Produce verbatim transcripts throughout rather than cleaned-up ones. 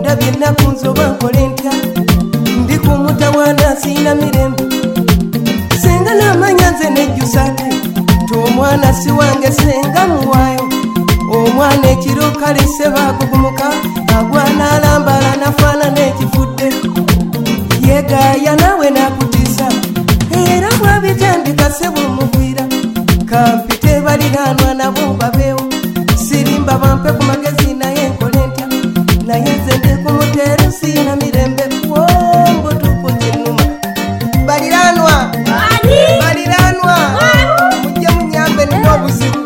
ndabye ennaku nzoba nkole ntya ndi ku mutawaana sina mirembe senga n'amanya nze nejjusa ate t'omwana si wange senga muwaayo omwana ekiro kalise baakugumuka agwana alambala nafaanana ekifudde yegaaya nawe nakutiisa era bwabitandika sebumugwira kampite baliraanwa nabo babeewo sirimba bampe ku magezi naye nkole ntya naye nze ndi ku muteero siina mirembe wombutuku kinuma baliraanwa baliraanwa mujje munyambe nina obuzibu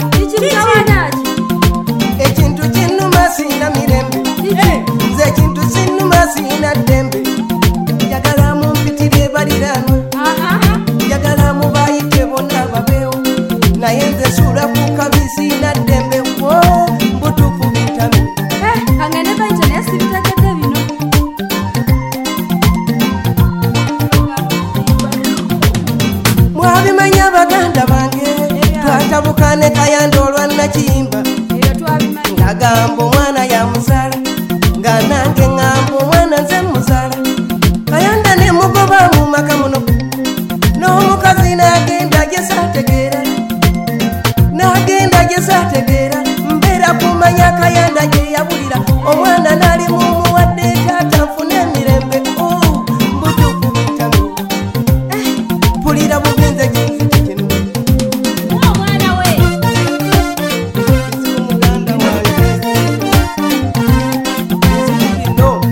ekintu kinuma siina mirembe nze ekintu kinuma siina ddembe njagala mumpitire baliraanwa njagala mubayite bonna babeewo naye nze suula ku kabi siina ddembe wo mbutuku bitami kangene baito naye sibitegedde bino mwabimanya baganda bange twatabukane kayanda olwannakiyimba ngagamba omwana yamuzaala nga nange ngamba omwana nze muzaala kayanda nemugoba mu maka muno n'omukazi nagenda gyesaategeera nagenda gyesaategeera mbeera kumanya kayanda gye yabulira omwana nali mumuwadde taata nfune emirembe mbutuku bitami pulira bugenze kinzite kino omwana we muganda wange kino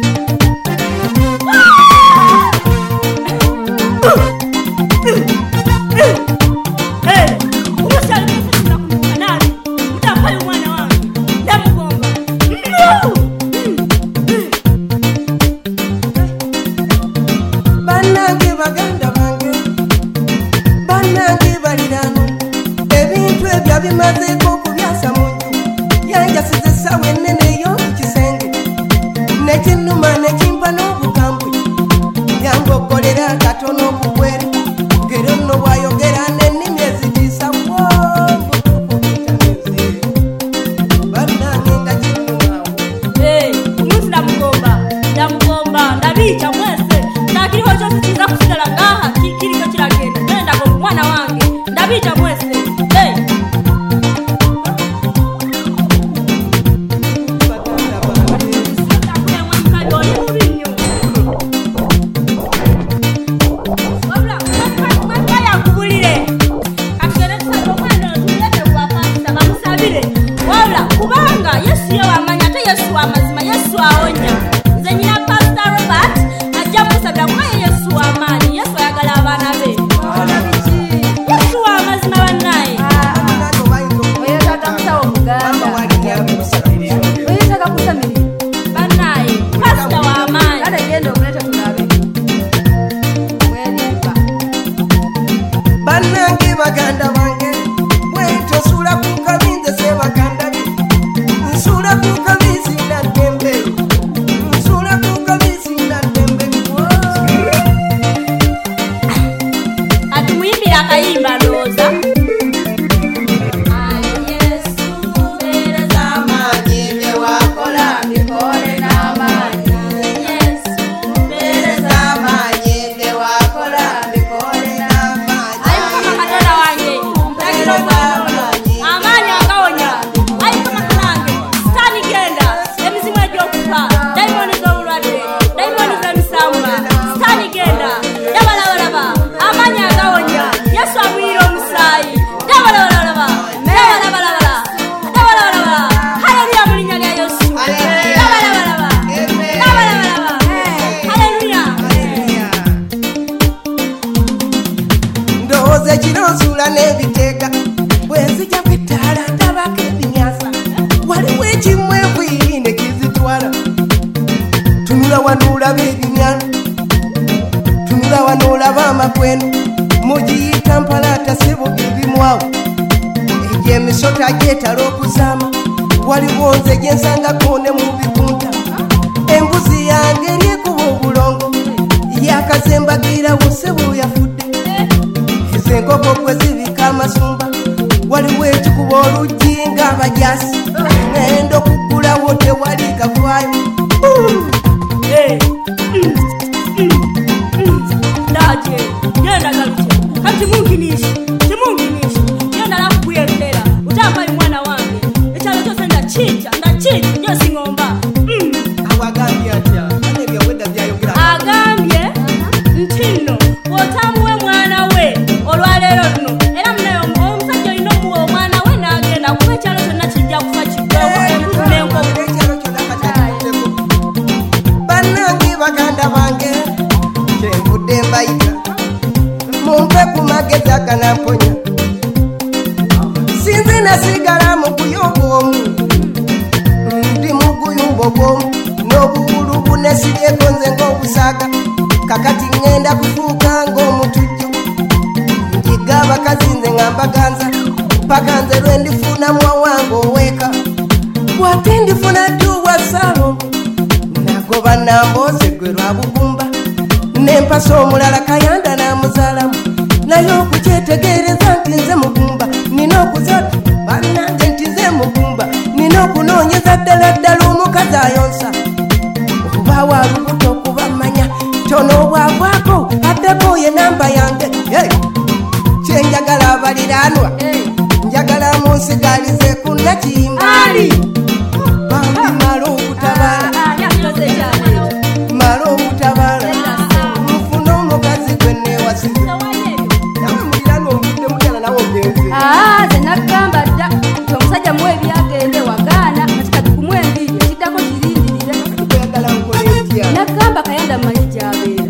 bannange baganda bange bannange baliraano ebintu ebyo bimazeeko okubyasa mu nju yanjasiza essaawa ennene ey'omukisenge nekinnuma nekimpa n'obukambwe yangogolera katono okugwere ngero nno bwayogera n'ennimi ezitiisa wombutukubitaneze bannange nga kinnumaawo umunsi ndamugomba ndamugomba ndabica mwese nakiriho kyose kiza kusigala ngaha kiriko kiragenda naye ndagomba omwana wange ndabica mwese kubanga yesu yewamanya ate yesu wamazima yesu awonya nze nyina pastor Robert ajja musabira kwaye yesu wamaanyi yesu ayagala abaana be yesu wamazima bannaye oyetaka musawo muganda oyetaka kusamirira bannaye pastor wamaanyi kale genda omulete tulabe mwerimba bannange baganda bange bwetosula ku kabinze sebaganda be nsula ku kabizi na ddembe nsula ku kabizi na ddembe atumuyimbira akayimba ndowooza amaanyi agawonya ayikoma kanange sitaani genda emizimu egyokufa dayimoni z'obulwadde dayimoni z'emisambwa sitaani genda dabalabalaba amaanyi agawonya yesu amuyira omusaayi dabalabalaba dabalabalaba dabalabalaba haleluya mu linnya lya yesu dabalabalaba dabalabalaba haleluya ndowooza ekiro nsuula n'ebiteeka bwenzija kwetaala ndabako ebinyasa waliwo ekimu enviiri ne kizitwala tunula wano olaba ebinyana tunula wano olaba amakwenu mugiyita mpalaata sebo bibimwawo egyo emisota gyetala okuzaama waliwo nze gye nsangako ne mu bikunta embuzi yange eryekuba obulongo yakazembagiirawo sebo yafudde ezo enkoko kwe zibika amasumba waliwo ekikuba oluggi ng'abajasi nenda okuggulawo tewali kavaayo ate genda galutya kati munginisha timunginisha genda nakuyekera utambaye mwana wange ekyalo kyose ndakijja ndakijja njosi ngomba awagambye atya ate byawedda byayogera agambye nti nno bw'otamuwe mwana we olwaleero luno era munayo omusajja olina omuwa omwana we n'agenda kuba ekyalo kyonna kijja kufa kiddoko emputu n'enkoko ekyalo kyonna katakiddeko bannange baganda bange kyenvudde mbayita mumpe ku magezi aganamponya sinze nasigala mu kuyomba omu ndi mu guyumba ogwomu n'obuwulu bunesiryeko nze ng'obusaaga kakati ŋŋenda kufuuka ng'omutujju njiga abakazi nze ŋambaganza paka nze lwe ndifunamu awange oweeka bw'ate ndifuna dduwa saalongo nagoba nambooze gwe lwa bugumba nempasa omulala kayanda n'amuzaalamu naye okukyetegereza nti nze mugumba nina okuzatu bannange nti nze mugumba nina okunoonyeza ddala ddala omukazi ayonsa okuba wa lubuto okubamanya tono obwavako addeko ye namba yange kyenjagala abaliraanwa njagala munsigalize ku nakiyimba bambi mala okutabala mala okutabala nfuna omukazi gwe neewasize nawe muliraanwa omudde mukyala nawe ogenze ze nagamba dda nti omusajja muwe ebyagende wagaana kati kati kumuwa embiri ekiddako kirindirire oyagala nkola etya nagamba kayanda mmanyi gyabeera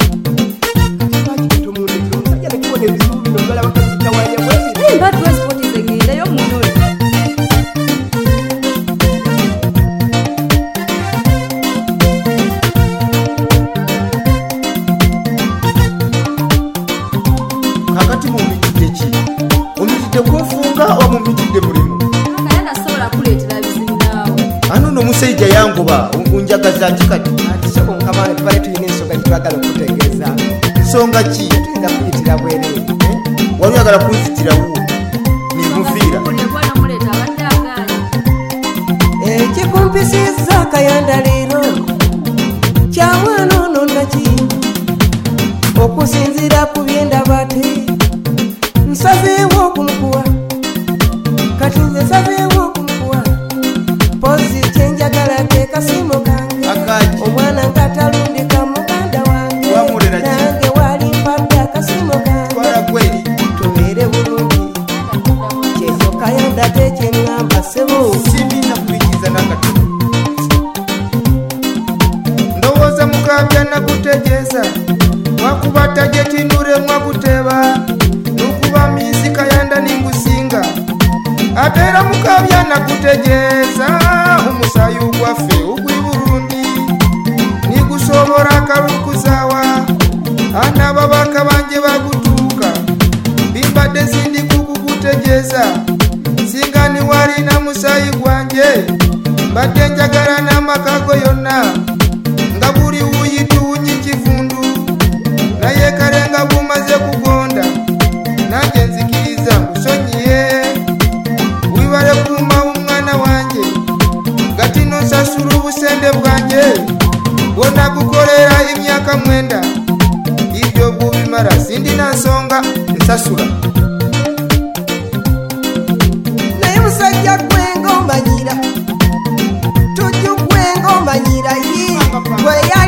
omusajja nekibona ebizibu bino ogala bakazitawanya bwebiri mba transport ze ngendeyo munoyo kakati mumitidde ki omitidde kunfunga oba mumitidde mulimu kayanda sobola kuleetera bizinaawo ano n'omusajja yangoba unjagaza ki kati ati soko mukamana tubale tulina ensonga gitwagala okutegeeza nsonga ki tuyinza kuyitira bwereere wali oyagala kunzitirawo nimuviira muleeta abadde agaana ekikumpisiza akayanda leero kyamwana ono naki okusinziira ku byendaba ate nsazeewo okumukuwa kati nze nsazeewo okumukuwa pozi kyenjagala tekasimu kange Akaki. omwana nkatalundika muganda wange Wamulera ki? nange walimpadde akasimu kange twala gweri tubeere bulungi kyekyo kayanda tekyeŋŋamba sebo sibina kulikiza nakatono ndowooza mukabya nakutegeeza wakuba tajetinure mwakuteba nukuba mizi kayanda ningusinga ate era mukabya nakutegeeza omusayi gwaffe ogwi burundi nigusobora akalukuzaawa ana babaka banje bagutuuka bimbadde zindi kukukutegeeza singa ni walina musayi gwanje mbadde njagala n'amakago yonna nga buli wuyituwunyi kivundu naye kale nga bumaze kugonda nange nzikiriza nkusonyiye wibale kuuma omwana wange gati nosasula obusende bwange bwonna gukolera emyaka mwenda ibyo bubimala sindina nsonga nsasula naye musajja gwenga omanyira tujju gwenga omanyira yi gweya